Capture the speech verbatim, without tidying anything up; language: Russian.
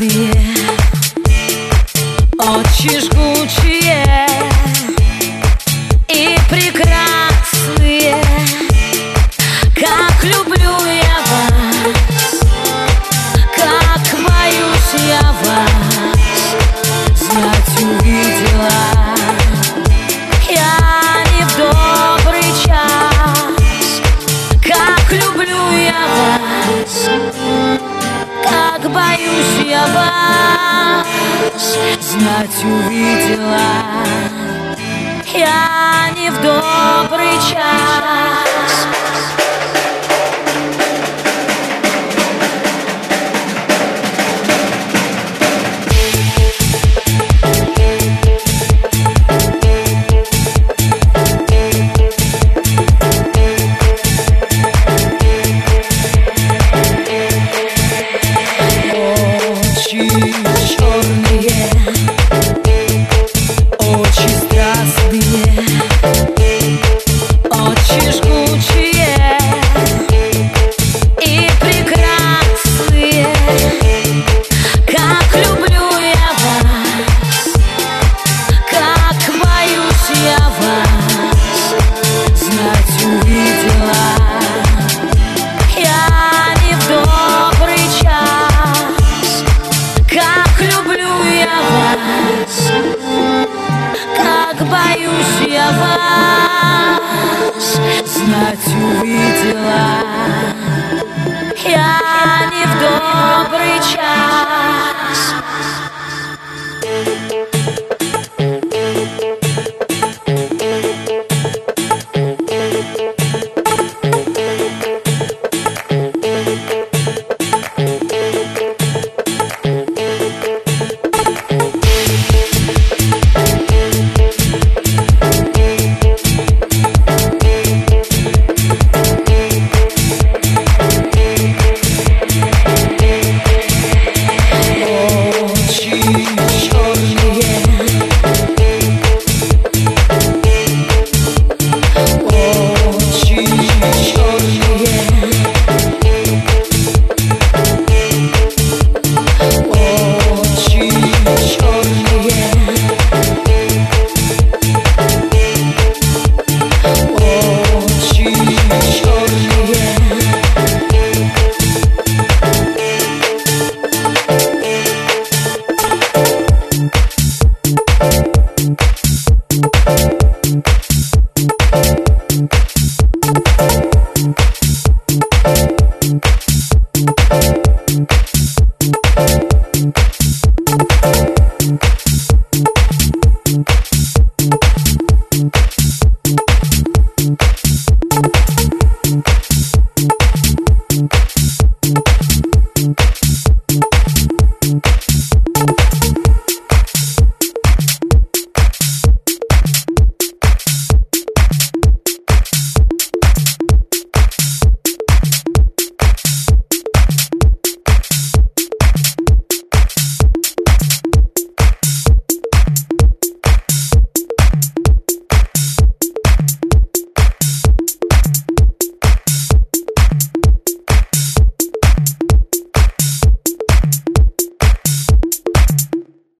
страстные, очень жгучие и прекрасные. Как люблю я вас, как боюсь я вас, знать увидела я не в добрый час. Как люблю я вас, как боюсь я вас, знать увидела я не в добрый час. Черные, очень страстные, очень жгучие и прекрасные. Как люблю я вас, как боюсь я вас, знать увидела я не в добрый час. Как люблю я вас, как боюсь я вас, знать увидела